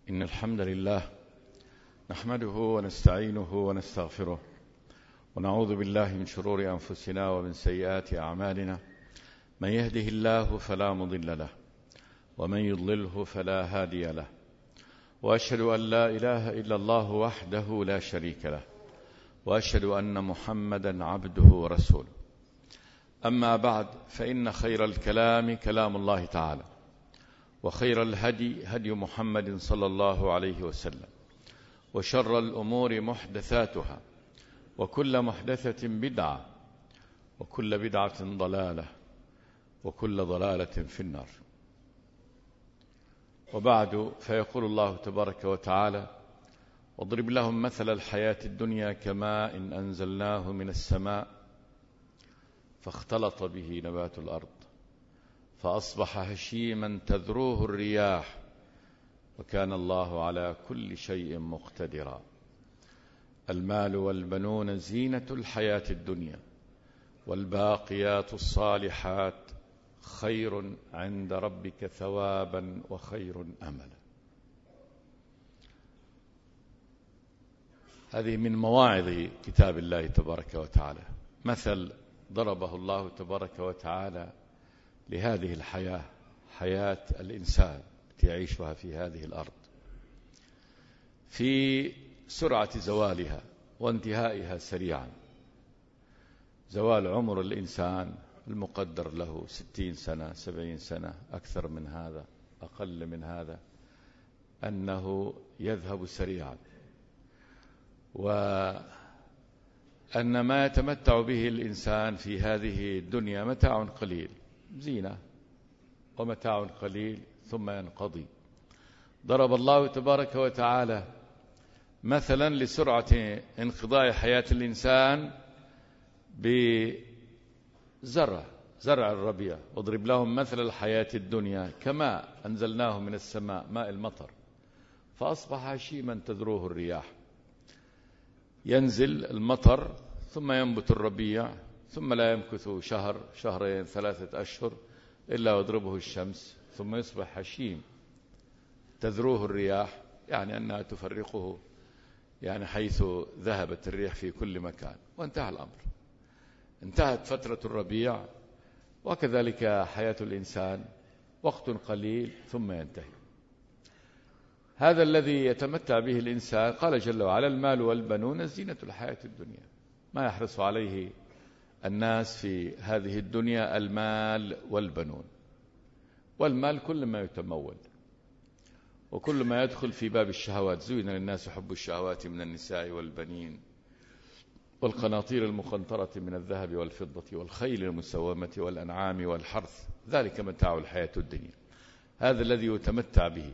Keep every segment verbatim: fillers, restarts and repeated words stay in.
إن الحمد لله نحمده ونستعينه ونستغفره ونعوذ بالله من شرور أنفسنا ومن سيئات أعمالنا. من يهده الله فلا مضل له ومن يضلله فلا هادي له، وأشهد أن لا إله إلا الله وحده لا شريك له، وأشهد أن محمدا عبده ورسوله. أما بعد، فإن خير الكلام كلام الله تعالى، وخير الهدي هدي محمد صلى الله عليه وسلم، وشر الأمور محدثاتها، وكل محدثة بدعة، وكل بدعة ضلالة، وكل ضلالة في النار. وبعد، فيقول الله تبارك وتعالى: واضرب لهم مثل الحياة الدنيا كماء إن أنزلناه من السماء فاختلط به نبات الأرض فأصبح هشيما تذروه الرياح وكان الله على كل شيء مقتدرا. المال والبنون زينة الحياة الدنيا، والباقيات الصالحات خير عند ربك ثوابا وخير أملا. هذه من مواعظ كتاب الله تبارك وتعالى، مثل ضربه الله تبارك وتعالى لهذه الحياة، حياة الإنسان التي يعيشها في هذه الأرض، في سرعة زوالها وانتهائها سريعا. زوال عمر الإنسان المقدر له ستين سنة، سبعين سنة، أكثر من هذا، أقل من هذا، أنه يذهب سريعا، وأن ما يتمتع به الإنسان في هذه الدنيا متاع قليل، زينة ومتاع قليل ثم ينقضي. ضرب الله تبارك وتعالى مثلا لسرعة انقضاء حياة الإنسان بزرع زرع الربيع. واضرب لهم مثل الحياة الدنيا كماء أنزلناه من السماء، ماء المطر، فأصبح هشيما تذروه الرياح. ينزل المطر ثم ينبت الربيع، ثم لا يمكث شهر، شهرين، ثلاثة أشهر إلا يضربه الشمس، ثم يصبح هشيم تذروه الرياح، يعني أنها تفرقه، يعني حيث ذهبت الريح في كل مكان، وانتهى الأمر. انتهت فترة الربيع، وكذلك حياة الإنسان وقت قليل ثم ينتهي. هذا الذي يتمتع به الإنسان، قال جل وعلا: المال والبنون زينة الحياة الدنيا. ما يحرص عليه الناس في هذه الدنيا المال والبنون. والمال كل ما يتمول وكل ما يدخل في باب الشهوات. زين للناس حب الشهوات من النساء والبنين والقناطير المقنطرة من الذهب والفضة والخيل المسومة والأنعام والحرث، ذلك متاع الحياة الدنيا. هذا الذي يتمتع به.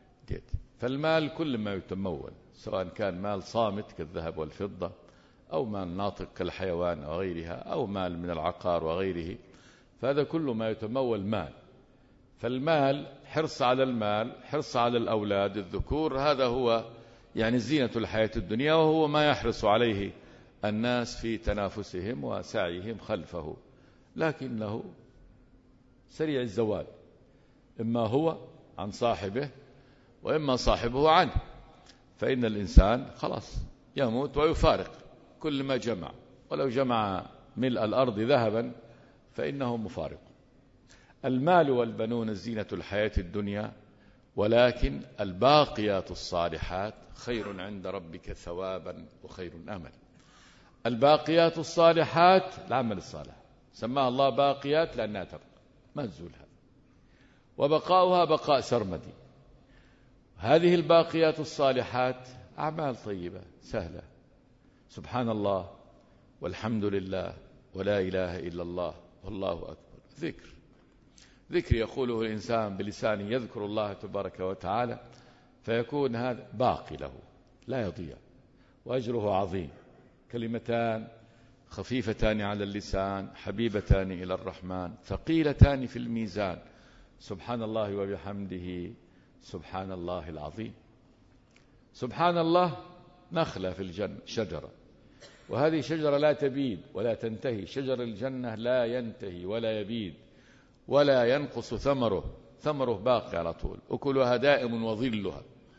فالمال كل ما يتمول، سواء كان مال صامت كالذهب والفضة، أو مال ناطق كالحيوان أو غيرها، أو مال من العقار وغيره، فهذا كل ما يتمول مال. فالمال، حرص على المال، حرص على الأولاد الذكور، هذا هو يعني زينة الحياة الدنيا، وهو ما يحرص عليه الناس في تنافسهم وسعيهم خلفه، لكنه سريع الزوال، إما هو عن صاحبه وإما صاحبه عنه. فإن الإنسان خلاص يموت ويفارق كل ما جمع، ولو جمع ملء الأرض ذهبا فإنه مفارق. المال والبنون زينة الحياة الدنيا، ولكن الباقيات الصالحات خير عند ربك ثوابا وخير أمل. الباقيات الصالحات العمل الصالح، سماها الله باقيات لأنها تبقى ما تزولها، وبقاؤها بقاء سرمدي. هذه الباقيات الصالحات أعمال طيبة سهلة، سبحان الله والحمد لله ولا إله إلا الله والله أكبر، ذكر ذكر يقوله الإنسان بلسانه، يذكر الله تبارك وتعالى، فيكون هذا باقي له لا يضيع، وأجره عظيم. كلمتان خفيفتان على اللسان، حبيبتان إلى الرحمن، ثقيلتان في الميزان، سبحان الله وبحمده سبحان الله العظيم. سبحان الله نخلة في الجنة، شجرة، وهذه شجرة لا تبيد ولا تنتهي. شجر الجنة لا ينتهي ولا يبيد ولا ينقص ثمره، ثمره باقي على طول، أكلها دائم وظلها.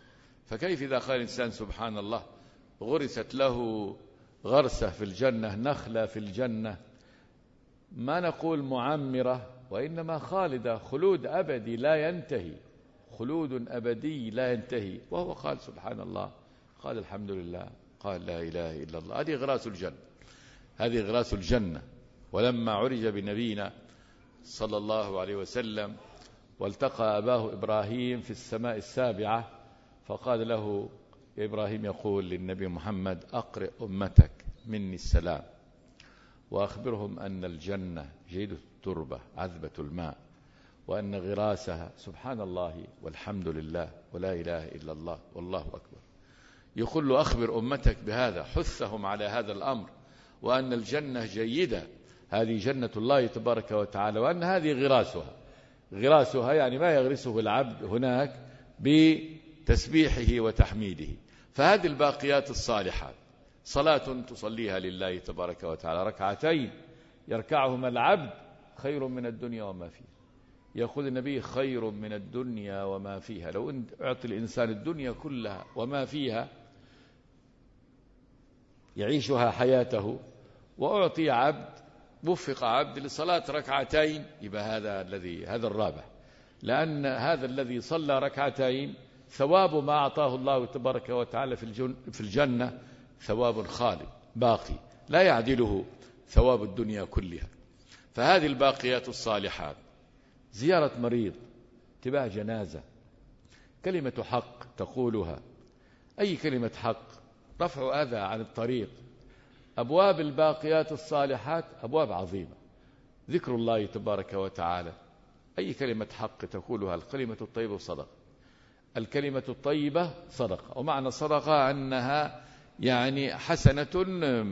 فكيف إذا قال الإنسان سبحان الله غرست له غرسة في الجنة، نخلة في الجنة، ما نقول معمرة وإنما خالدة، خلود أبدي لا ينتهي، خلود أبدي لا ينتهي، وهو قال سبحان الله، قال الحمد لله، قال لا إله إلا الله. هذه غراس الجنة، هذه غراس الجنة. ولما عرج بنبينا صلى الله عليه وسلم والتقى أباه إبراهيم في السماء السابعة، فقال له إبراهيم يقول للنبي محمد أقرئ أمتك مني السلام وأخبرهم أن الجنة جيدة التربة عذبة الماء، وأن غراسها سبحان الله والحمد لله ولا إله إلا الله والله أكبر. يقول له أخبر أمتك بهذا، حثهم على هذا الأمر، وأن الجنة جيدة، هذه جنة الله تبارك وتعالى، وأن هذه غراسها، غراسها يعني ما يغرسه العبد هناك بتسبيحه وتحميده. فهذه الباقيات الصالحات، صلاة تصليها لله تبارك وتعالى، ركعتين يركعهما العبد خير من الدنيا وما فيها. يقول النبي خير من الدنيا وما فيها. لو أن أعطي الإنسان الدنيا كلها وما فيها يعيشها حياته، وأعطي عبد وفق عبد لصلاة ركعتين، يبقى هذا الذي هذا الرابح، لأن هذا الذي صلى ركعتين ثواب ما أعطاه الله تبارك وتعالى في الجنة ثواب خالد باقي لا يعدله ثواب الدنيا كلها. فهذه الباقيات الصالحات، زيارة مريض، اتباع جنازة، كلمة حق تقولها، أي كلمة حق، رفع أذى عن الطريق، أبواب الباقيات الصالحات أبواب عظيمة، ذكر الله تبارك وتعالى، أي كلمة حق تقولها. الكلمة الطيبة صدقة، الكلمة الطيبة صدقة، ومعنى صدقة أنها يعني حسنة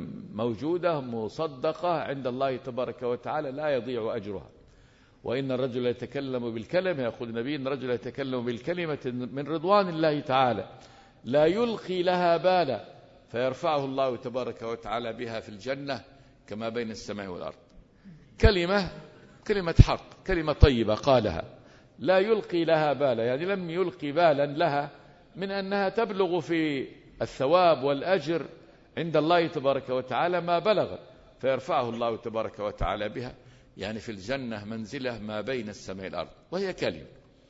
موجودة مصدقة عند الله تبارك وتعالى لا يضيع أجرها. وإن الرجل يتكلم بالكلمة، يقول النبي إن الرجل يتكلم بالكلمة من رضوان الله تعالى لا يلقي لها بالا فيرفعه الله تبارك وتعالى بها في الجنة كما بين السماء والأرض. كلمة كلمة حق، كلمة طيبة قالها لا يلقي لها بالا، يعني لم يلقي بالا لها من أنها تبلغ في الثواب والأجر عند الله تبارك وتعالى ما بلغ، فيرفعه الله تبارك وتعالى بها، يعني في الجنة منزلة ما بين السماء والأرض، وهي كلمة.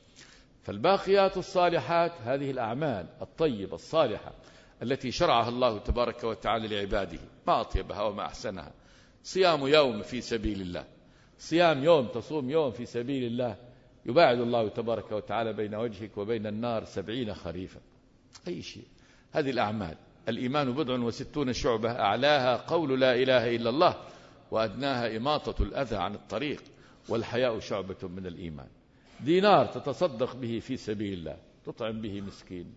فالباقيات الصالحات هذه الأعمال الطيبة الصالحة التي شرعها الله تبارك وتعالى لعباده، ما أطيبها وما أحسنها. صيام يوم في سبيل الله، صيام يوم، تصوم يوم في سبيل الله، يباعد الله تبارك وتعالى بين وجهك وبين النار سبعين خريفا. أي شيء. هذه الأعمال. الإيمان بضع وستون شعبة، أعلاها قول لا إله إلا الله، وأدناها إماطة الأذى عن الطريق، والحياء شعبة من الإيمان. دينار تتصدق به في سبيل الله، تطعم به مسكين،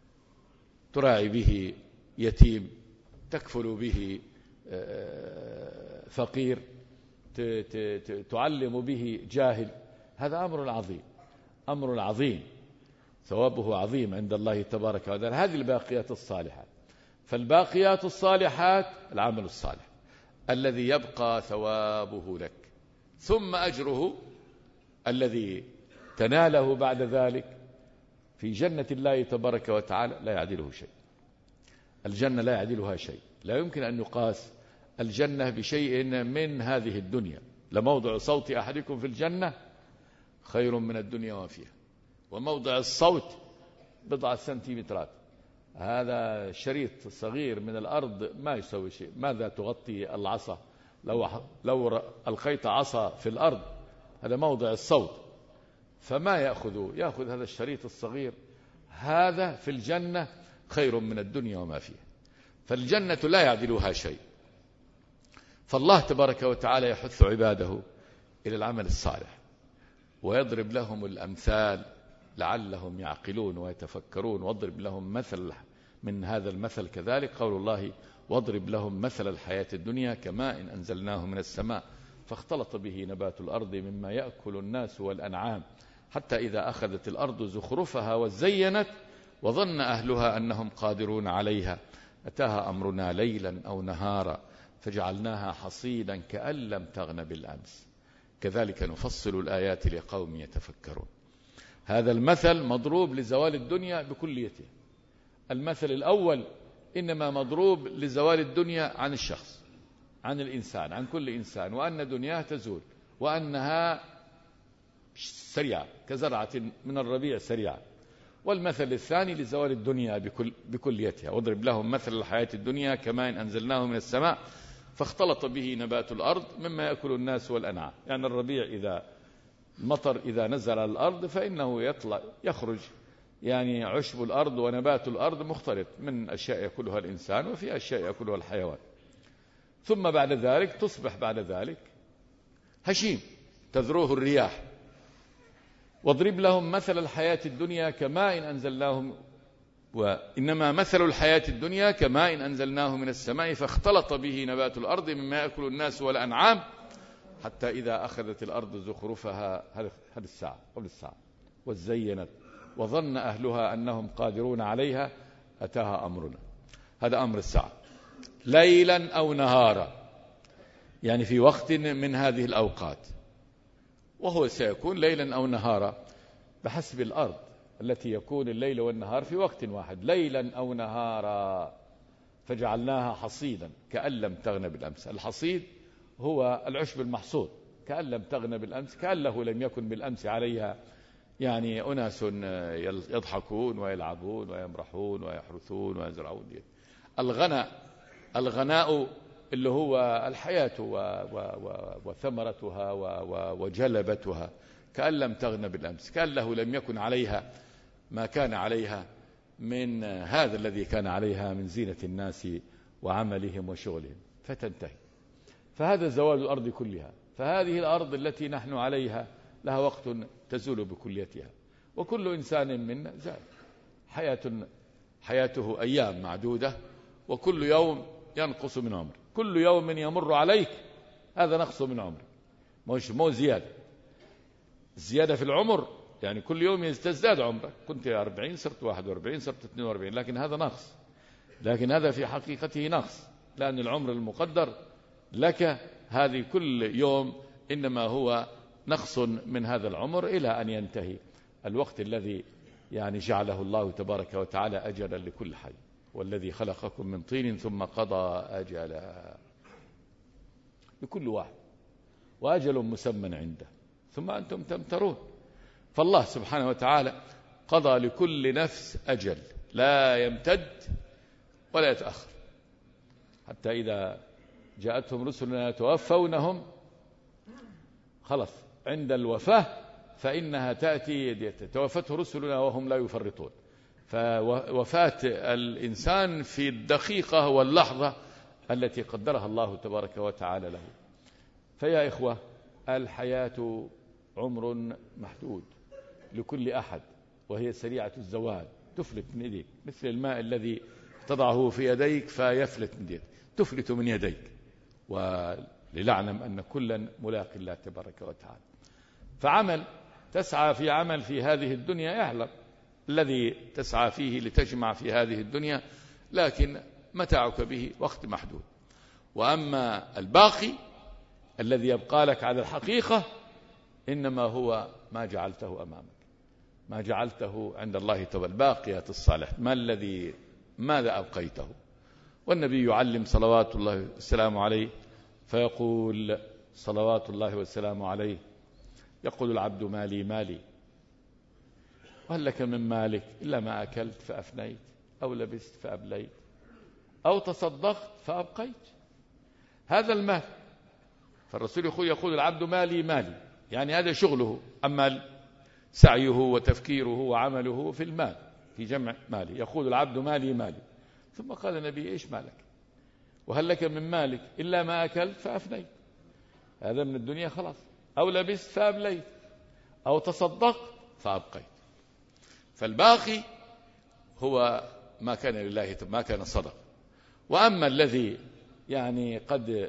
تراعي به يتيم، تكفل به فقير، تعلم به جاهل، هذا أمر عظيم، أمر عظيم، ثوابه عظيم عند الله تبارك وتعالى. هذه الباقيات الصالحات. فالباقيات الصالحات العمل الصالح الذي يبقى ثوابه لك، ثم أجره الذي تناله بعد ذلك في جنة الله تبارك وتعالى لا يعدله شيء. الجنة لا يعدلها شيء، لا يمكن أن يقاس الجنة بشيء من هذه الدنيا. لموضع صوت أحدكم في الجنة خير من الدنيا وما فيها، وموضع الصوت بضعة سنتيمترات، هذا شريط صغير من الأرض ما يسوي شيء. ماذا تغطي العصا؟ لو لو ألقيت عصا في الأرض، هذا موضع الصوت، فما يأخذ يأخذ هذا الشريط الصغير. هذا في الجنة خير من الدنيا وما فيها. فالجنة لا يعدلها شيء. فالله تبارك وتعالى يحث عباده إلى العمل الصالح، ويضرب لهم الأمثال لعلهم يعقلون ويتفكرون. واضرب لهم مثل من هذا المثل كذلك قول الله واضرب لهم مثل الحياة الدنيا كماء إن أنزلناه من السماء فاختلط به نبات الأرض مما يأكل الناس والأنعام حتى إذا أخذت الأرض زخرفها وزينت وظن أهلها أنهم قادرون عليها أتاها أمرنا ليلا أو نهارا فجعلناها حصيدا كأن لم تغن بالأمس كذلك نفصل الآيات لقوم يتفكرون. هذا المثل مضروب لزوال الدنيا بكليته، المثل الأول إنما مضروب لزوال الدنيا عن الشخص، عن الإنسان، عن كل إنسان، وأن دنياه تزول وأنها سريعة كزرعة من الربيع سريعة. والمثل الثاني لزوال الدنيا بكل بكليتها. واضرب لهم مثل الحياة الدنيا كماء أنزلناه من السماء فاختلط به نبات الأرض مما يأكل الناس والأنعام. يعني الربيع إذا المطر إذا نزل على الأرض فإنه يطلع يخرج يعني عشب الأرض ونبات الأرض مختلط من أشياء يأكلها الإنسان وفي أشياء يأكلها الحيوان. ثم بعد ذلك تصبح بعد ذلك هشيم تذروه الرياح. واضرب لهم مثل الحياة الدنيا كماء أنزلناه، وإنما مثل الحياة الدنيا كماء أنزلناه من السماء فاختلط به نبات الأرض مما يأكل الناس والأنعام حتى إذا أخذت الأرض زخرفها هذه الساعة قبل الساعة وزينت وظن أهلها أنهم قادرون عليها أتاها أمرنا. هذا أمر الساعة ليلا أو نهارا، يعني في وقت من هذه الأوقات، وهو سيكون ليلا أو نهارا بحسب الأرض التي يكون الليل والنهار في وقت واحد، ليلا أو نهارا فجعلناها حصيدا كأن لم تغن بالأمس. الحصيد هو العشب المحصود كأن لم تغن بالأمس، كأنه لم يكن بالأمس عليها يعني أناس يضحكون ويلعبون ويمرحون ويحرثون ويزرعون. الغناء الغناء اللي هو الحياة وثمرتها وجلبتها كأن لم تغن بالأمس، كأنه لم يكن عليها ما كان عليها من هذا الذي كان عليها من زينة الناس وعملهم وشغلهم فتنتهي. فهذا زوال الأرض كلها. فهذه الأرض التي نحن عليها لها وقت تزول بكليتها، وكل إنسان منا زال. حياة حياته أيام معدودة، وكل يوم ينقص من عمر. كل يوم يمر عليك هذا نقص من عمر، مش مو زيادة. الزيادة في العمر يعني كل يوم تزداد عمرك، كنت أربعين صرت واحد وأربعين صرت اثنين وأربعين، لكن هذا نقص. لكن هذا في حقيقته نقص، لأن العمر المقدر لك هذه كل يوم إنما هو نقص من هذا العمر إلى أن ينتهي الوقت الذي يعني جعله الله تبارك وتعالى أجلا لكل حي. والذي خلقكم من طين ثم قضى أجلا لكل واحد، وأجل مسمى عنده، ثم أنتم تمترون. فالله سبحانه وتعالى قضى لكل نفس أجل لا يمتد ولا يتأخر، حتى إذا جاءتهم رسلنا يتوفونهم خلص عند الوفاة فإنها تأتي توفته رسلنا وهم لا يفرطون. فوفاة الإنسان في الدقيقة واللحظة التي قدرها الله تبارك وتعالى له. فيا إخوة، الحياة عمر محدود لكل أحد، وهي سريعة الزوال، تفلت من يديك مثل الماء الذي تضعه في يديك فيفلت من يديك، تفلت من يديك. ولنعلم أن كلا ملاق الله تبارك وتعالى. فعمل تسعى في عمل في هذه الدنيا يعلم الذي تسعى فيه لتجمع في هذه الدنيا، لكن متاعك به وقت محدود. وأما الباقي الذي يبقى لك على الحقيقة إنما هو ما جعلته أمامك، ما جعلته عند الله تبارك. الباقيات الصالح ما الذي ماذا أبقيته؟ والنبي يعلم صلوات الله والسلام عليه فيقول صلوات الله والسلام عليه، يقول العبد مالي مالي، وهل لك من مالك إلا ما أكلت فأفنيت أو لبست فأبليت أو تصدقت فأبقيت. هذا المال. فالرسول يقول العبد مالي مالي، يعني هذا شغله، أما سعيه وتفكيره وعمله في المال في جمع مالي. يقول العبد مالي مالي، ثم قال النبي إيش مالك؟ وهل لك من مالك إلا ما أكلت فأفنيت، هذا من الدنيا خلاص، أو لبست فأبليت أو تصدقت فأبقيت. فالباقي هو ما كان لله، ما كان صدق. وأما الذي يعني قد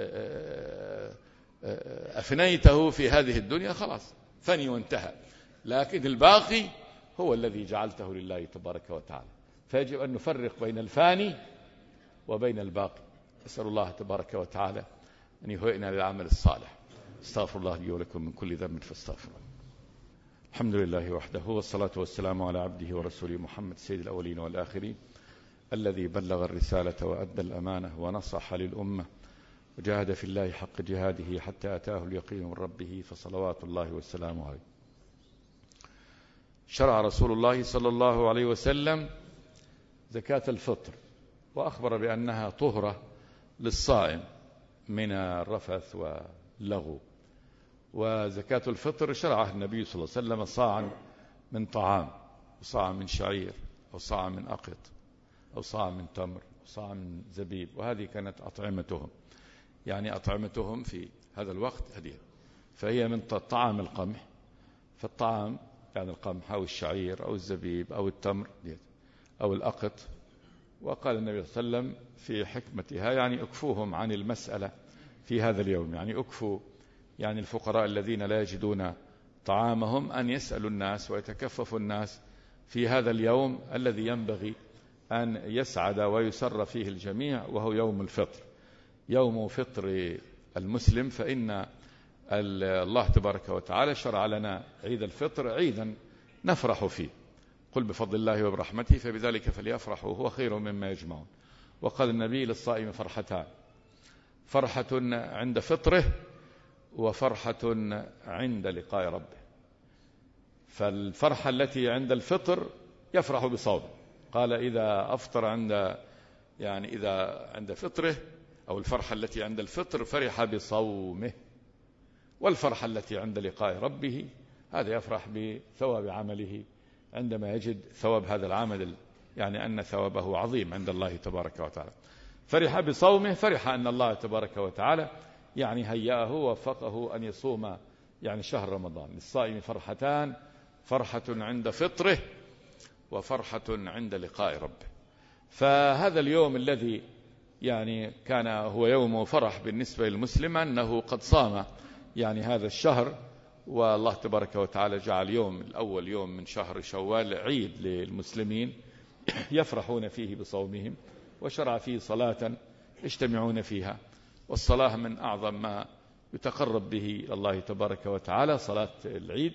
أفنيته في هذه الدنيا خلاص فني وانتهى، لكن الباقي هو الذي جعلته لله تبارك وتعالى. فيجب أن نفرق بين الفاني وبين الباقي. أسأل الله تبارك وتعالى أن يهيئنا للعمل الصالح. استغفر الله لي ولكم من كل ذنب فاستغفروه. الحمد لله وحده، والصلاة والسلام على عبده ورسوله محمد سيد الأولين والآخرين، الذي بلغ الرسالة وأدى الأمانة ونصح للأمة وجاهد في الله حق جهاده حتى أتاه اليقين من ربه، فصلوات الله والسلام عليه. شرع رسول الله صلى الله عليه وسلم زكاة الفطر، وأخبر بأنها طهرة للصائم من الرفث واللغو. وزكاة الفطر شرعها النبي صلى الله عليه وسلم صاعا من طعام، وصاعا من شعير، أو صاعا من أقط، أو صاعا من تمر، أو صاعا من زبيب، وهذه كانت أطعمتهم، يعني أطعمتهم في هذا الوقت هذه. فهي من طعام القمح، فالطعام يعني القمح أو الشعير أو الزبيب أو التمر أو الأقط. وقال النبي صلى الله عليه وسلم في حكمتها يعني أكفوهم عن المسألة في هذا اليوم، يعني أكفوا يعني الفقراء الذين لا يجدون طعامهم أن يسألوا الناس ويتكففوا الناس في هذا اليوم الذي ينبغي أن يسعد ويسر فيه الجميع، وهو يوم الفطر، يوم فطر المسلم. فإن الله تبارك وتعالى شرع لنا عيد الفطر عيدا نفرح فيه، قل بفضل الله وبرحمته فبذلك فليفرحوا هو خير مما يجمعون. وقال النبي للصائم فرحتان، فرحة عند فطره وفرحة عند لقاء ربه. فالفرحة التي عند الفطر يفرح بصومه، قال إذا أفطر عند يعني إذا عند فطره، أو الفرحة التي عند الفطر فرح بصومه. والفرحة التي عند لقاء ربه هذا يفرح بثواب عمله عندما يجد ثواب هذا العمل، يعني أن ثوابه عظيم عند الله تبارك وتعالى. فرح بصومه، فرح أن الله تبارك وتعالى يعني هيأه ووفقه أن يصوم يعني شهر رمضان. للصائم فرحتان، فرحة عند فطره وفرحة عند لقاء ربه. فهذا اليوم الذي يعني كان هو يوم فرح بالنسبة للمسلم أنه قد صام يعني هذا الشهر، والله تبارك وتعالى جعل يوم الأول يوم من شهر شوال عيد للمسلمين يفرحون فيه بصومهم، وشرع فيه صلاة يجتمعون فيها، والصلاة من أعظم ما يتقرب به إلى الله تبارك وتعالى صلاة العيد.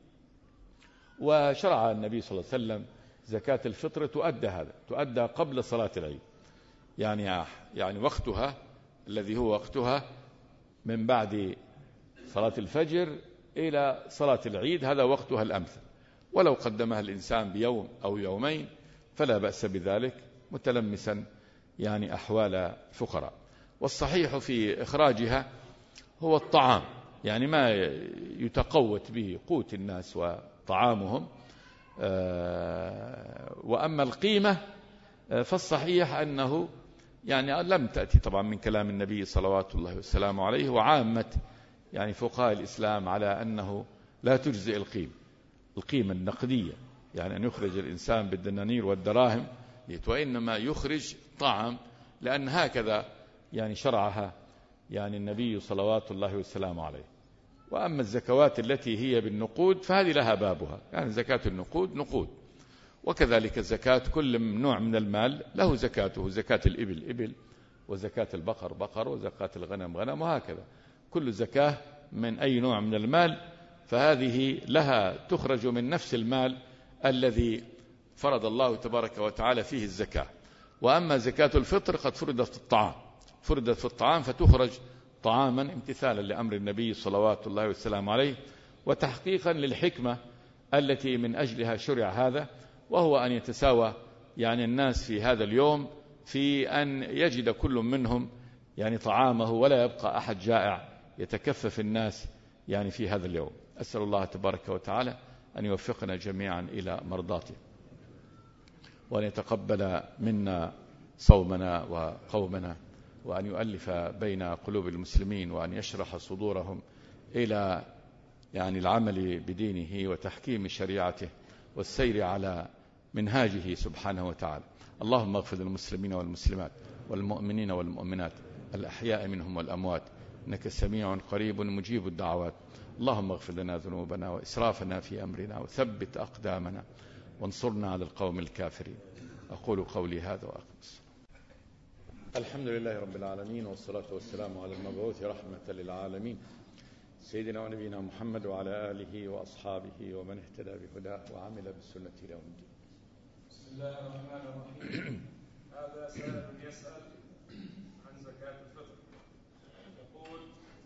وشرع النبي صلى الله عليه وسلم زكاة الفطر تؤدى هذا تؤدى قبل صلاة العيد، يعني يعني وقتها الذي هو وقتها من بعد صلاة الفجر إلى صلاة العيد، هذا وقتها الأمثل. ولو قدمها الإنسان بيوم أو يومين فلا بأس بذلك، متلمسا يعني أحوال الفقراء. والصحيح في إخراجها هو الطعام، يعني ما يتقوت به قوت الناس وطعامهم. وأما القيمة فالصحيح أنه يعني لم تأتي طبعا من كلام النبي صلوات الله والسلام عليه وعامة يعني فقهاء الإسلام على أنه لا تجزئ القيمة القيمة النقدية، يعني أن يخرج الإنسان بالدنانير والدراهم، وإنما يخرج طعام، لأن هكذا يعني شرعها يعني النبي صلوات الله والسلام عليه. وأما الزكوات التي هي بالنقود فهذه لها بابها، يعني زكاة النقود نقود، وكذلك الزكاة كل نوع من المال له زكاته، زكاة الإبل إبل، وزكاة البقر بقر، وزكاة الغنم غنم، وهكذا كل زكاة من أي نوع من المال فهذه لها تخرج من نفس المال الذي فرض الله تبارك وتعالى فيه الزكاة. وأما زكاة الفطر قد فرضت في الطعام فرضت في الطعام فتخرج طعاما امتثالا لأمر النبي صلوات الله والسلام عليه، وتحقيقا للحكمة التي من أجلها شرع هذا، وهو أن يتساوى يعني الناس في هذا اليوم في أن يجد كل منهم يعني طعامه، ولا يبقى أحد جائع، يتكفف الناس يعني في هذا اليوم. أسأل الله تبارك وتعالى أن يوفقنا جميعا إلى مرضاته، وأن يتقبل منا صومنا وقومنا، وأن يؤلف بين قلوب المسلمين، وأن يشرح صدورهم إلى يعني العمل بدينه وتحكيم شريعته والسير على منهاجه سبحانه وتعالى. اللهم اغفر للمسلمين والمسلمات والمؤمنين والمؤمنات الأحياء منهم والأموات، إنك سميع قريب مجيب الدعوات. اللهم اغفر لنا ذنوبنا وإسرافنا في أمرنا، وثبت أقدامنا، وانصرنا على القوم الكافرين. أقول قولي هذا وأقم الصلاة. الحمد لله رب العالمين، والصلاة والسلام على المبعوث رحمة للعالمين سيدنا ونبينا محمد وعلى آله وأصحابه ومن اهتدى بهداه وعمل بالسنة إلى يوم الدين. بسم الله الرحمن الرحيم. هذا سائل يسأل عن زكاة الفطر، يقول: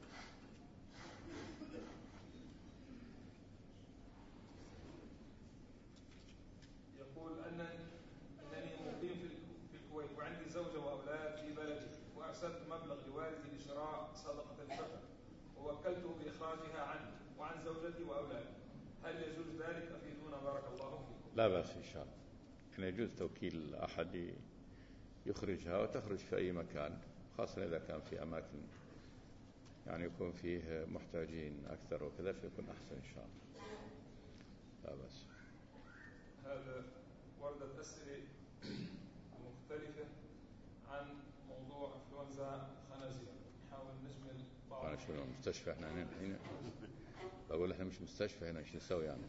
يقول أن أنني مقيم في الكويت وعندي زوجة وأولاد في بلدي، وأرسلت مبلغ لوالدي لشراء صدقة الفطر ووكلته بإخراجها عني وعن زوجتي وأولادي، هل يجوز ذلك؟ أفيدونا بارك الله فيكم. لا بأس إن شاء الله، يعني يجوز توكيل أحد يخرجها وتخرج في أي مكان، خاصة إذا كان في أماكن يعني يكون فيه محتاجين أكثر وكذا فيكون أحسن إن شاء الله. لا بأس. هذا وردت أسئلة مختلفة عن موضوع إنفلونزا الخنازير، نحاول نجمل بعض. أنا شو المستشفى إحنا هنا هنا بقول إحنا مش مستشفى هنا، إيش نسوي يعني؟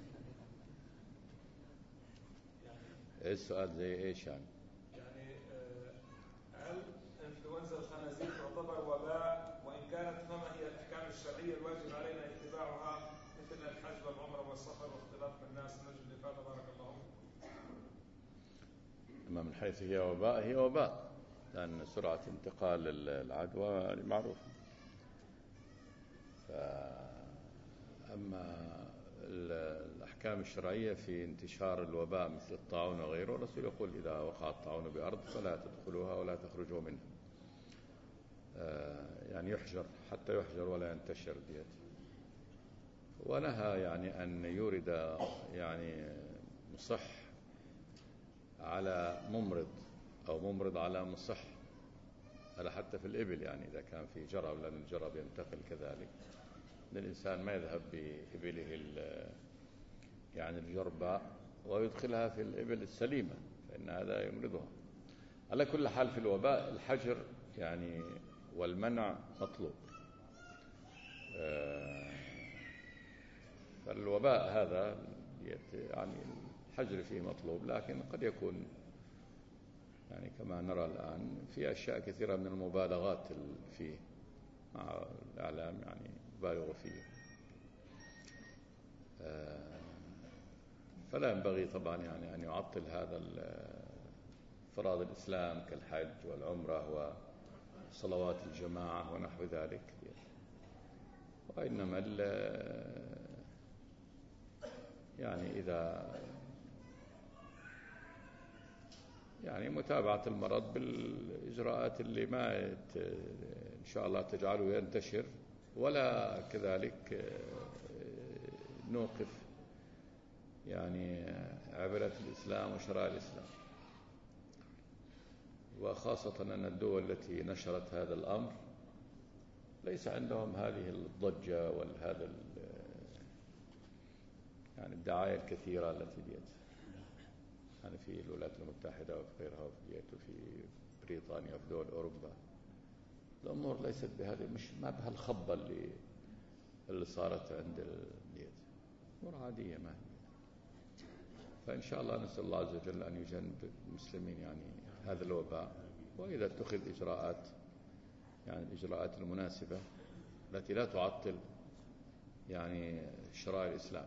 يعني إيه السؤال زي إيش يعني؟ يعني هل إنفلونزا الخنازير تعتبر وباء؟ وإن كانت فما هي الأحكام الشرعية الواجب علينا اتباعها مثل الحج والعمرة والسفر واختلاط بالناس؟ نجم الإفادة بارك الله فيكم. أما من حيث هي وباء، هي وباء، لأن سرعة انتقال العدوى معروفة. أما الأحكام الشرعية في انتشار الوباء مثل الطاعون وغيره، الرسول يقول: إذا وقع الطاعون بأرض فلا تدخلوها ولا تخرجوا منها، يعني يحجر حتى يحجر ولا ينتشر ديت. ونهى يعني أن يورد يعني مصح على ممرض أو ممرض على مصح، هذا حتى في الإبل، يعني إذا كان في جرب، لأن الجرب ينتقل كذلك، أن الإنسان ما يذهب بإبله يعني الجرباء ويدخلها في الإبل السليمة، فإن هذا يمرضها. على كل حال في الوباء الحجر يعني والمنع مطلوب. فالوباء هذا يعني الحجر فيه مطلوب، لكن قد يكون يعني كما نرى الآن في أشياء كثيرة من المبالغات فيه مع الإعلام، يعني بالغوا فيه. فلا ينبغي طبعا يعني أن يعطل هذا فرائض الإسلام كالحج والعمرة وصلوات الجماعة ونحو ذلك، وإنما يعني إذا يعني متابعة المرض بالإجراءات اللي ما إن شاء الله تجعله ينتشر، ولا كذلك نوقف يعني عبرة الإسلام وشرائع الإسلام. وخاصة أن الدول التي نشرت هذا الأمر ليس عندهم هذه الضجة وهذا يعني الدعاية الكثيرة التي ديت يعني في الولايات المتحدة وفي غيرها وفي وفي بريطانيا وفي دول أوروبا. الأمور ليست بهذه، مش ما بها الخبة اللي اللي صارت عند الديت، أمور عادية ما هي. فإن شاء الله نسأل الله عز وجل أن يجنب المسلمين يعني هذا الوباء، وإذا اتخذ إجراءات يعني الإجراءات المناسبة التي لا تعطل يعني شرائع الإسلام.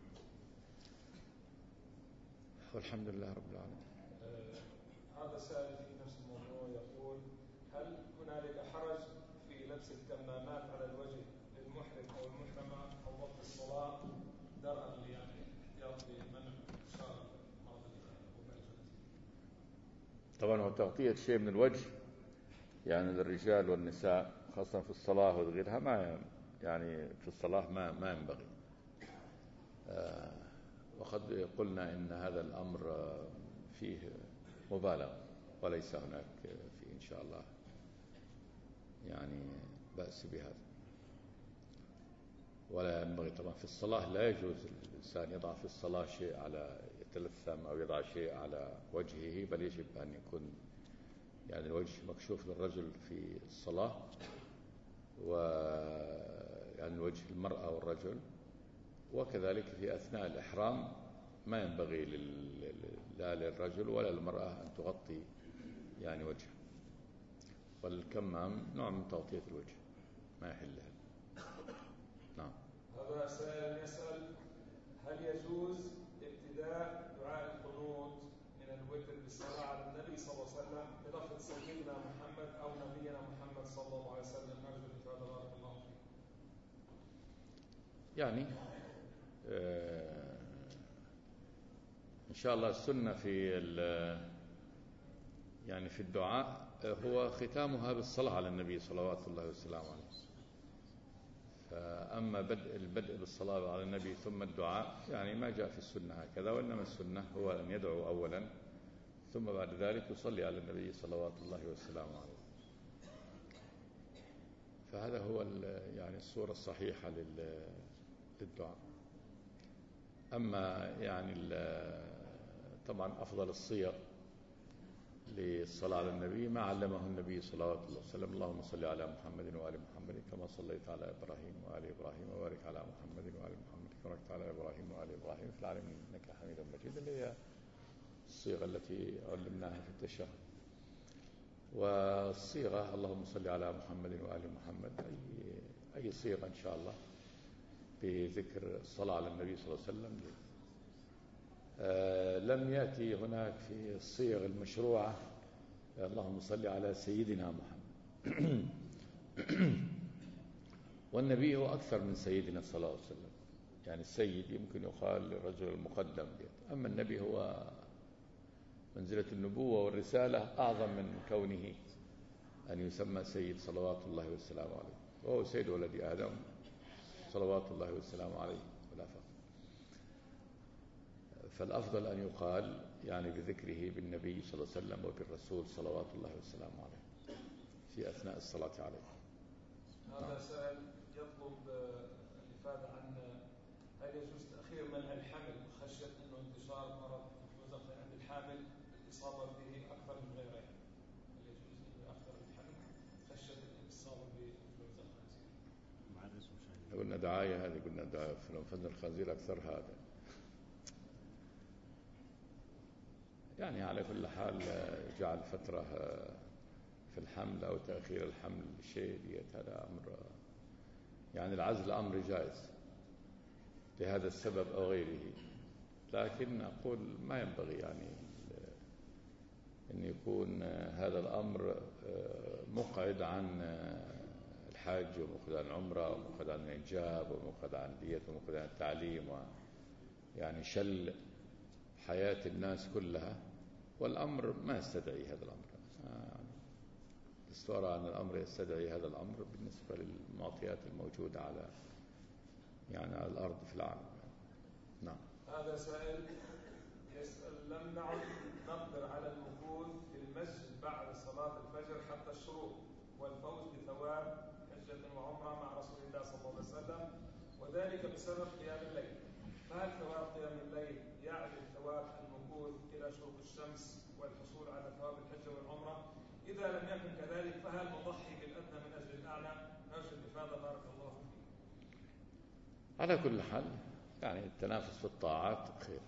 والحمد لله رب العالمين. آه هذا سائل في نفس الموضوع يقول: هل هنالك حرج في لبس الكمامات على الوجه للمحرم أو المحرمة أو وقت الصلاة درءا يعني احتياط لمنع انتشار مرض الوباء؟ طبعا هو تغطية شيء من الوجه يعني للرجال والنساء خاصة في الصلاة وغيرها ما يعني في الصلاة ما ما ينبغي. آه وقد قلنا إن هذا الأمر فيه مبالغة وليس هناك فيه إن شاء الله يعني بأس بهذا. ولا ينبغي طبعا في الصلاة، لا يجوز الإنسان يضع في الصلاة شيء على يتلثم أو يضع شيء على وجهه، بل يجب أن يكون يعني الوجه مكشوف للرجل في الصلاة، ويعني وجه المرأة والرجل. وكذلك في أثناء الإحرام ما ينبغي لا للرجل ولا للمرأة أن تغطي يعني وجهه، والكمام نوع من تغطية الوجه ما يحل له. نعم. هذا سائل يسأل: هل يجوز ابتداء دعاء القنوت من الوتر بالصلاة على النبي صلى الله عليه وسلم بلفظ سيدنا محمد أو نبينا محمد صلى الله عليه وسلم؟ نرجو الإفادة بارك الله فيك. يعني آه إن شاء الله السنة في يعني في الدعاء هو ختامها بالصلاة على النبي صلوات الله وسلامه عليه. فأما بدء البدء بالصلاة على النبي ثم الدعاء يعني ما جاء في السنة هكذا، وإنما السنة هو أن يدعو أولا ثم بعد ذلك يصلي على النبي صلوات الله وسلامه عليه. فهذا هو يعني الصورة الصحيحة للدعاء. أما يعني طبعا أفضل الصيغ للصلاة على النبي ما علمه النبي صلى الله عليه وسلم: اللهم صل على محمد وآل محمد كما صليت على إبراهيم وآل إبراهيم وبارك على محمد وآل محمد كما باركت على إبراهيم وآل إبراهيم في العالمين إنك حميد مجيد، اللي هي الصيغة التي علمناها في التشهد. والصيغة اللهم صل على محمد وآل محمد أي أي صيغة إن شاء الله بذكر الصلاة على النبي صلى الله عليه وسلم. آه لم يأتي هناك في الصيغ المشروعة اللهم صل على سيدنا محمد والنبي هو أكثر من سيدنا صلى الله عليه وسلم. يعني السيد يمكن يقال للرجل المقدم، أما النبي هو منزلة النبوة والرسالة أعظم من كونه أن يسمى سيد صلوات الله والسلام عليه، وهو سيد ولد آدم صلوات الله والسلام عليه ولا فخر. فالأفضل أن يقال يعني بذكره بالنبي صلى الله عليه وسلم وبالرسول صلوات الله والسلام عليه في أثناء الصلاة عليه. هذا سائل يطلب الإفادة عن هل يجوز تأخير منع الحمل خشية أنه انتشار مرض الانفلونزا عند الحامل الإصابة به أكثر من غيره؟ هل يجوز أن يأخر الحمل خشية الإصابة بانفلونزا الخنزير؟ قلنا دعاية هذه، قلنا دعاية في انفلونزا الخنزير أكثر هذا. يعني على كل حال جعل فترة في الحمل أو تأخير الحمل شيء هذا أمر يعني العزل أمر جائز لهذا السبب أو غيره، لكن أقول ما ينبغي يعني أن يكون هذا الأمر مقعد عن الحج ومقعد عن العمرة ومقعد عن الإنجاب ومقعد عن دية ومقعد عن التعليم، يعني شل حياة الناس كلها، والأمر ما يستدعي هذا الأمر. استوى أن الأمر يستدعي هذا الأمر بالنسبة للمعطيات الموجودة على يعني على الأرض في العالم. نعم. هذا سائل يسأل: لم نعد نقدر على المكوث في المسجد بعد صلاة الفجر حتى الشروق والفوز بثواب حجة وعمرة مع رسول الله صلى الله عليه وسلم، وذلك بسبب قيام الليل، فهل ثواب قيام الليل يعدل ثواب المكوث إلى شروق الشمس والحصول على ثواب الحجة والعمرة؟ إذا لم يكن كذلك فهل نضحي بالأدنى من أجل الأعلى؟ نرجو الإفادة بارك الله فيك. على كل حال يعني التنافس في الطاعات خير،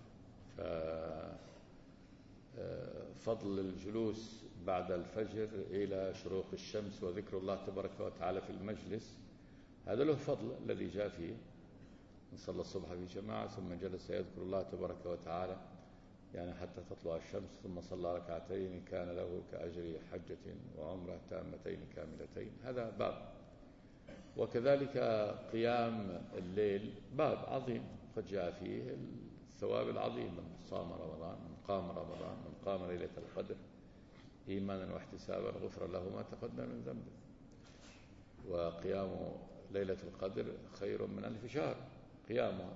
ففضل الجلوس بعد الفجر إلى شروق الشمس وذكر الله تبارك وتعالى في المجلس هذا له فضل الذي جاء فيه: من صلى الصبح في جماعة ثم جلس يذكر الله تبارك وتعالى يعني حتى تطلع الشمس ثم صلى ركعتين كان له كأجر حجة وعمرة تامتين كاملتين. هذا باب. وكذلك قيام الليل باب عظيم قد جاء فيه الثواب العظيم: من صام رمضان، من قام رمضان، من قام ليلة القدر إيمانا واحتسابا غفر له ما تقدم من ذنبه. وقيام ليلة القدر خير من ألف شهر قيامها.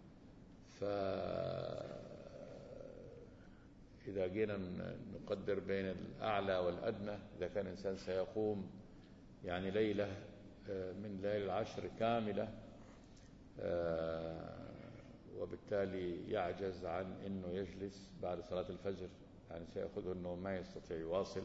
فإذا جينا نقدر بين الأعلى والأدنى، إذا كان الإنسان سيقوم يعني ليلة من ليل العشر كاملة وبالتالي يعجز عن أنه يجلس بعد صلاة الفجر، يعني سيأخذه أنه ما يستطيع يواصل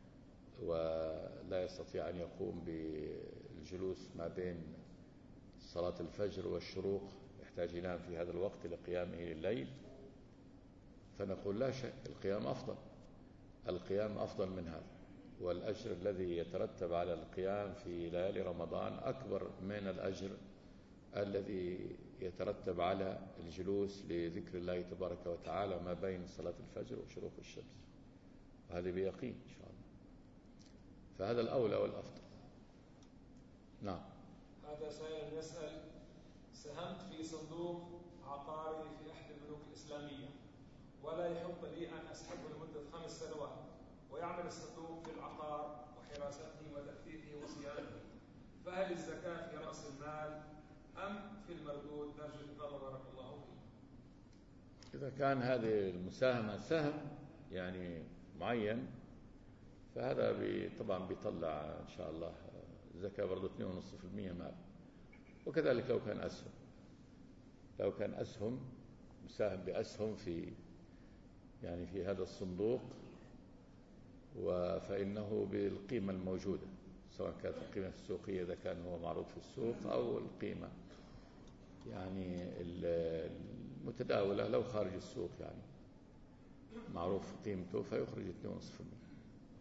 ولا يستطيع أن يقوم بالجلوس ما بين صلاة الفجر والشروق، يحتاج ينام في هذا الوقت لقيامه لليل. فنقول لا شك القيام أفضل، القيام أفضل من هذا، والأجر الذي يترتب على القيام في ليالي رمضان أكبر من الأجر الذي يترتب على الجلوس لذكر الله تبارك وتعالى ما بين صلاة الفجر وشروق الشمس، وهذا بيقين إن شاء الله. فهذا الأولى والأفضل. نعم. هذا سائل يسأل: ساهمت في صندوق عقاري في أحد البنوك الإسلامية ولا يحق لي أن أسحبه لمدة خمس سنوات، ويعمل الصندوق في العقار وحراسته وتثبيته وصيانته، فهل الزكاة في رأس المال أم في المردود؟ نرجو الإفاضة بارك الله فيك. إذا كان هذه المساهمة سهم يعني معين، فهذا بي طبعا بيطلع إن شاء الله زكاة برضو اثنين ونصف في المية مال. وكذلك لو كان أسهم، لو كان أسهم مساهم بأسهم في يعني في هذا الصندوق، فإنه بالقيمة الموجودة، سواء كانت القيمة السوقية إذا كان هو معروض في السوق، أو القيمة يعني المتداولة لو خارج السوق يعني معروف قيمته، فيخرج اثنين ونصف في المية.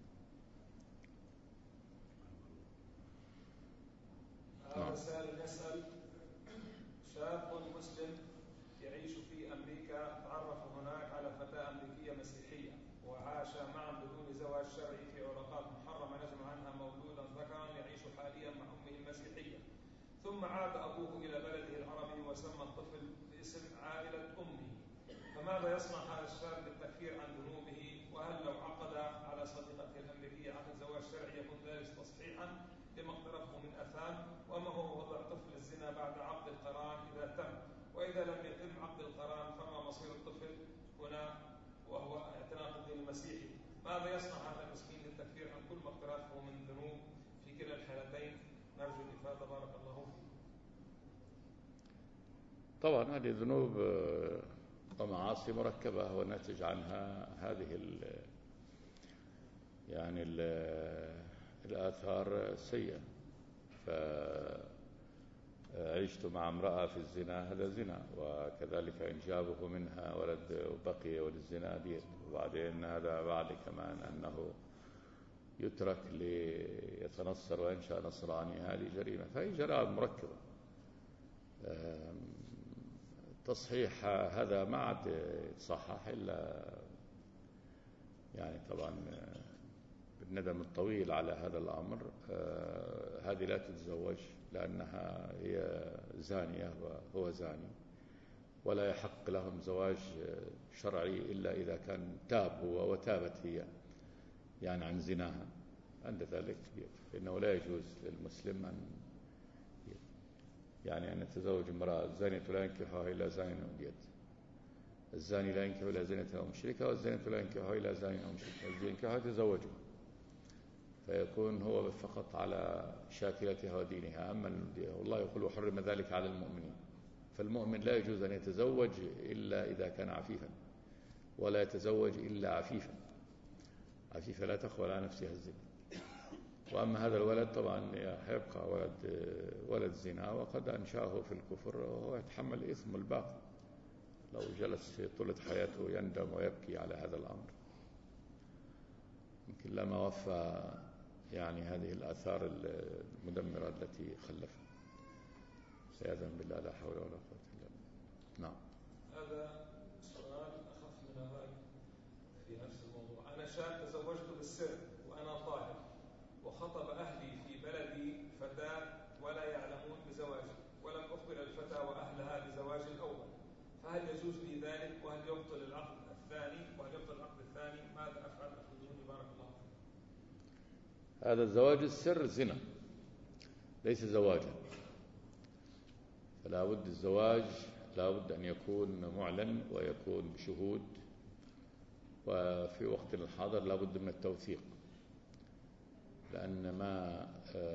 هذا سائل يسأل: شاب مسلم يعيش في أمريكا تعرف هناك على فتاة أمريكية مسيحية وعاش معا بدون زواج شرعي في علاقات محرمة، نجم عنها مولودا ذكرا يعيش حاليا مع أمه المسيحية، ثم عاد أبوه إلى بلده العربي وسمى الطفل باسم عائلة أمه، فماذا يصنع هذا الشاب للتكفير عن ذنوبه؟ وهل لو عقد على صديقته الأمريكية عقد زواج شرعي يكون ذلك تصحيحا لما اقترفه من أثام؟ وما هو وضع طفل الزنا بعد عقد القران إذا تم؟ وإذا لم يتم عقد القران فما مصير الطفل هنا وهو اعتناق الدين المسيحي؟ ماذا يصنع هذا المسكين للتكفير عن كل ما اقترفه من ذنوب في كلا الحالتين؟ نرجو الإفادة بارك الله فيك. طبعا هذه ذنوب ومعاصي مركبة وناتج عنها هذه ال يعني ال الآثار السيئة. فعشت مع امرأة في الزنا، هذا زنا، وكذلك إن جابه منها ولد وبقي وللزنا ديت، وبعدين هذا بعد كمان أنه يترك ليتنصر وينشأ نصراني، هذه جريمة، فهي جرائم مركبة. تصحيح هذا ما عاد يتصحح إلا يعني طبعا بالندم الطويل على هذا الأمر. هذه لا تتزوج لأنها هي زانية وهو زاني، ولا يحق لهم زواج شرعي إلا إذا كان تاب هو وتابت هي يعني عن زناها، عند ذلك فإنه لا يجوز للمسلم أن يعني أن يتزوج امرأة. الزانية لا ينكحها إلا زاني أو ديت، الزاني لا ينكح إلا زانية أو مشركة، والزانية لا ينكحها إلا زاني أو مشركة، الذي ينكحها يتزوجها، فيكون هو فقط على شاكلتها ودينها. أما والله يقول وحرم ذلك على المؤمنين، فالمؤمن لا يجوز أن يتزوج إلا إذا كان عفيفا، ولا يتزوج إلا عفيفا، عفيفة لا تخوى على نفسها الزنا. وأما هذا الولد طبعا يبقى ولد ولد زنا، وقد أنشأه في الكفر وهو يتحمل إثم الباقي لو جلس طولة حياته يندم ويبكي على هذا الأمر. يمكن لما وفى يعني هذه الآثار المدمرة التي خلفها. عياذا بالله، لا حول ولا قوة إلا بالله. نعم. هذا سؤال أخف من هذا في نفس الموضوع. أنا شاب تزوجت بالسر وأنا طالب، وخطب أهلي في بلدي فتاة ولا يعلمون بزواجي، ولم أخبر الفتاة وأهلها بزواجي الأول، فهل يجوز لي ذلك؟ وهل يبطل العقد الثاني؟ وهل يبطل العقد الثاني؟ ماذا أفعل؟ أخبروني بارك الله فيكم. هذا الزواج السر زنا، ليس زواجا، فلا بد الزواج لا بد أن يكون معلن ويكون بشهود، وفي وقت الحاضر لا بد من التوثيق، لأن ما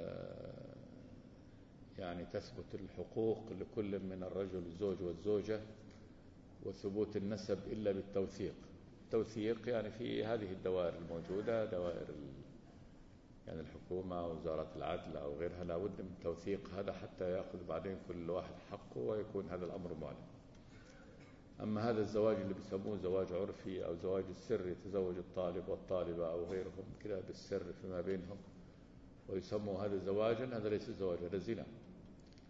يعني تثبت الحقوق لكل من الرجل الزوج والزوجة وثبوت النسب إلا بالتوثيق. التوثيق يعني في هذه الدوائر الموجودة، دوائر يعني الحكومة ووزارة العدل أو غيرها، لا بد من توثيق هذا حتى يأخذ بعدين كل واحد حقه ويكون هذا الأمر معلن. أما هذا الزواج اللي بيسموه زواج عرفي أو زواج السر، يتزوج الطالب والطالبة أو غيرهم كده بالسر فيما بينهم ويسموا هذا زواجا، هذا ليس زواج، هذا زنا.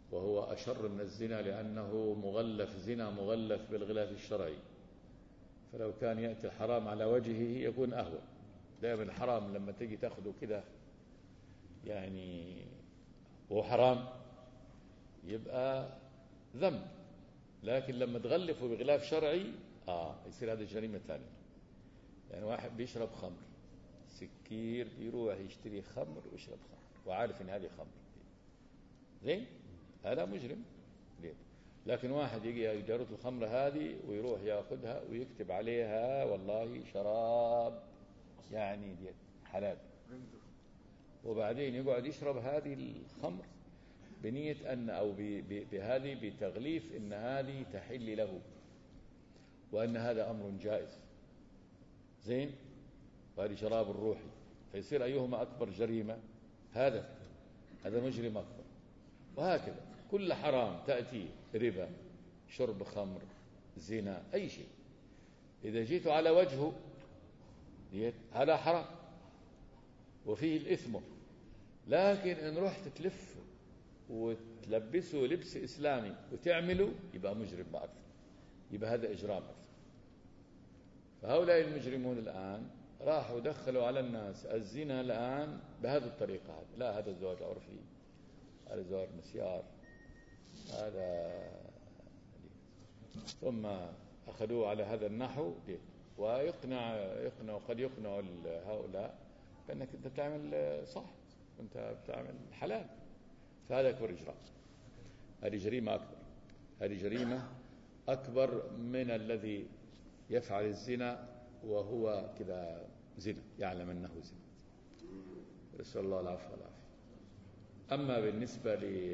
وهو أشر من الزنا لأنه مغلف، زنا مغلف بالغلاف الشرعي، فلو كان يأتي الحرام على وجهه يكون أهون. دائما الحرام لما تجي تأخذه كده يعني هو حرام يبقى ذنب، لكن لما تغلفه بغلاف شرعي آه يصير هذا جريمة ثانية. يعني واحد بيشرب خمر، سكير بيروح يشتري خمر ويشرب خمر وعارف ان هذه خمر، زين هذا مجرم ليه؟ لكن واحد يجي يجرد الخمر هذه ويروح ياخذها ويكتب عليها والله شراب يعني دي حلال، وبعدين يقعد يشرب هذه الخمر بنية أن أو بهذه بتغليف إن هذه تحل له وأن هذا أمر جائز، زين، وهذه شراب الروحي، فيصير أيهما أكبر جريمة؟ هذا هذا مجرم أكبر. وهكذا كل حرام تأتي، ربا، شرب خمر، زنا، أي شيء إذا جيت على وجهه هذا حرام وفيه الإثم، لكن إن رحت تلف وتلبسه لبس إسلامي وتعمله يبقى مجرم أكثر، يبقى هذا إجرام أكثر. فهؤلاء المجرمون الآن راحوا دخلوا على الناس الزنا الآن بهذه الطريقة هذه. لا هذا الزواج عرفي، هذا زواج مسيار، هذا ثم أخذوه على هذا النحو ويقنع يقنع قد يقنع هؤلاء بأنك أنت بتعمل صح وأنت بتعمل حلال، فهذا أكبر إجرام، هذه جريمة أكبر، هذه جريمة أكبر من الذي يفعل الزنا وهو كذا زنا يعلم أنه زنا. نسأل الله العفو والعافية. أما بالنسبة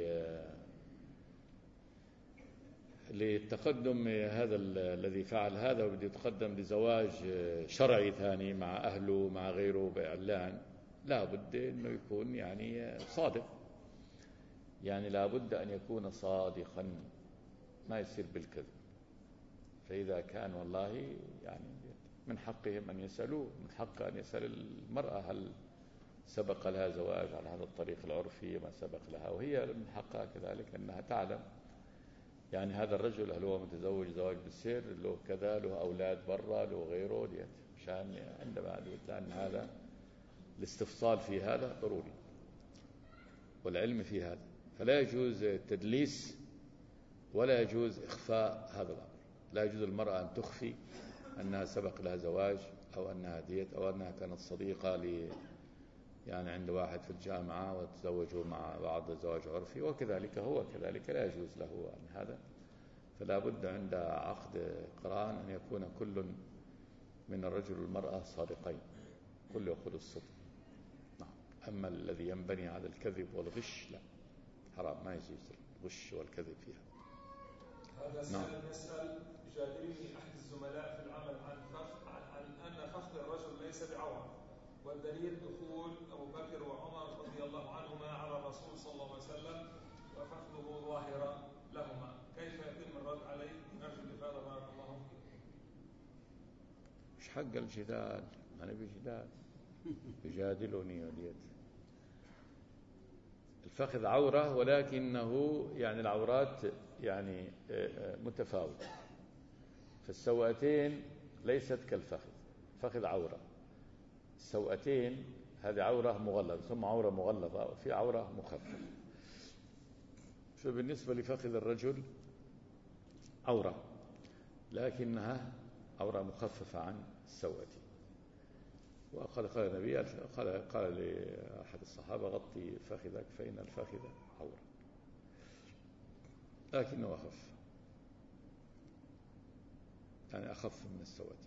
للتقدم هذا الذي فعل هذا وبده يتقدم لزواج شرعي ثاني مع أهله مع غيره بإعلان، لا بد أنه يكون يعني صادق، يعني لا بد أن يكون صادقا ما يصير بالكذب. فإذا كان والله يعني من حقهم أن يسألوه، من حق أن يسأل المرأة هل سبق لها زواج على هذا الطريق العرفي ما سبق لها، وهي من حقها كذلك أنها تعلم يعني هذا الرجل هل هو متزوج زواج بالسر، له كذا، له أولاد برا، له غيره، مشان عندما لأن هذا الاستفصال في هذا ضروري والعلم في هذا. فلا يجوز التدليس ولا يجوز إخفاء هذا الأمر. لا يجوز المرأة أن تخفي أنها سبق لها زواج أو أنها ديت أو أنها كانت صديقة ل يعني عند واحد في الجامعة وتزوجوا مع بعض زواج عرفي، وكذلك هو كذلك لا يجوز له أن هذا. فلا بد عند عقد قران أن يكون كل من الرجل والمرأة صادقين، كل يقول الصدق. نعم. أما الذي ينبني على الكذب والغش لا، حرام، ما يجوز الغش والكذب فيها. هذا سائل يسأل: يجادلني أحد الزملاء في العمل عن فخ عن أن فخذ الرجل ليس بعورة، والدليل دخول أبو بكر وعمر رضي الله عنهما على الرسول صلى الله عليه وسلم وفخذه ظاهرا لهما، كيف يتم الرد عليه؟ نرجو الإفادة بارك الله فيك. مش حق الجدال، أنا بجدال يجادلني وليت. الفخذ عورة ولكنه يعني العورات يعني متفاوتة، فالسوأتين ليست كالفخذ، فخذ عورة، السوأتين هذه عورة مغلظة ثم عورة مغلظة وفي عورة مخففة. فبالنسبة لفخذ الرجل عورة لكنها عورة مخففة عن السوأتين. وقال قال النبي قال قال لأحد الصحابة: غطي فخذك فإن الفخذ عورة، لكنه أخف، يعني أخف من السواتين.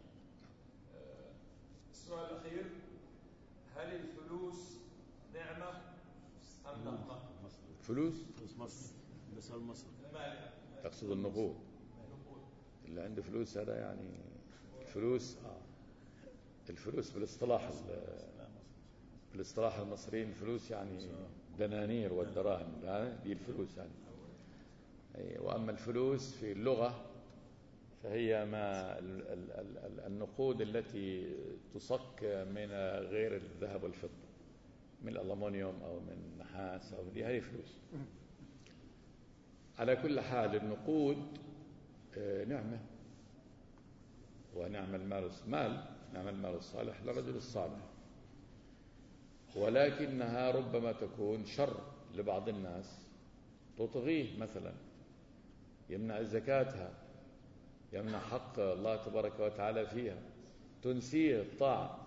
السؤال الأخير: هل الفلوس نعمة أم نقمة؟ فلوس؟ فلوس مصر، بسأل مصر. تقصد النقود؟ اللي عنده فلوس هذا يعني الفلوس آه. الفلوس بالاصطلاح بالاصطلاح المصريين الفلوس يعني دنانير والدراهم، دي الفلوس يعني. وأما الفلوس في اللغة فهي ما النقود التي تصك من غير الذهب والفضة، من الألمنيوم أو من نحاس أو دي، هذه فلوس. على كل حال النقود نعمة، ونعم المال مال نعم المال الصالح للرجل الصالح، ولكنها ربما تكون شر لبعض الناس، تطغيه مثلا، يمنع زكاتها، يمنع حق الله تبارك وتعالى فيها، تنسيه الطاعة،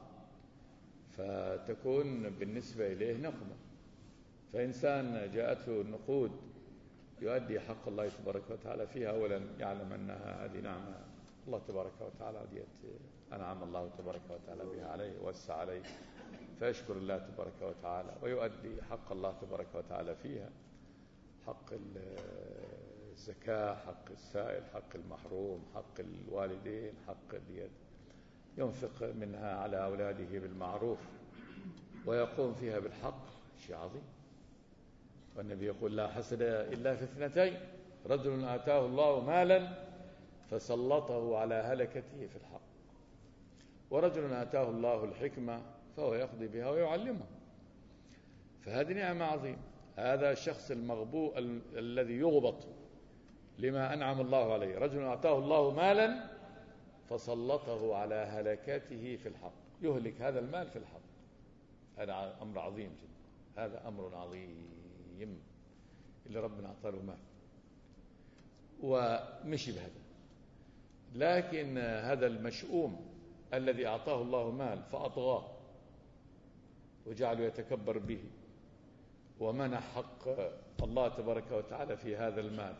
فتكون بالنسبة إليه نقمة. فإنسان جاءته النقود يؤدي حق الله تبارك وتعالى فيها، أولا يعلم أنها هذه نعمة الله تبارك وتعالى أنعم الله تبارك وتعالى بها عليه ووسع عليه، فيشكر الله تبارك وتعالى ويؤدي حق الله تبارك وتعالى فيها، حق الزكاة، حق السائل، حق المحروم، حق الوالدين، حق اليد، ينفق منها على أولاده بالمعروف ويقوم فيها بالحق، شيء عظيم. والنبي يقول لا حسد إلا في اثنتين: رجل آتاه الله مالا فسلطه على هلكته في الحق، ورجل آتاه الله الحكمة فهو يقضي بها ويعلمه. فهذه نعمة عظيمة. هذا الشخص المغبوء ال الذي يغبط لما أنعم الله عليه، رجل آتاه الله مالا فسلطه على هلكته في الحق، يهلك هذا المال في الحق. هذا أمر عظيم جدا، هذا أمر عظيم اللي ربنا أعطاه له مال ومشي بهذا. لكن هذا المشؤوم الذي أعطاه الله مال فأطغاه وجعله يتكبر به ومنع حق الله تبارك وتعالى في هذا المال،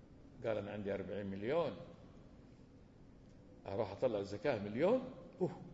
قال أنا عندي أربعين مليون أروح أطلع الزكاة مليون، أوه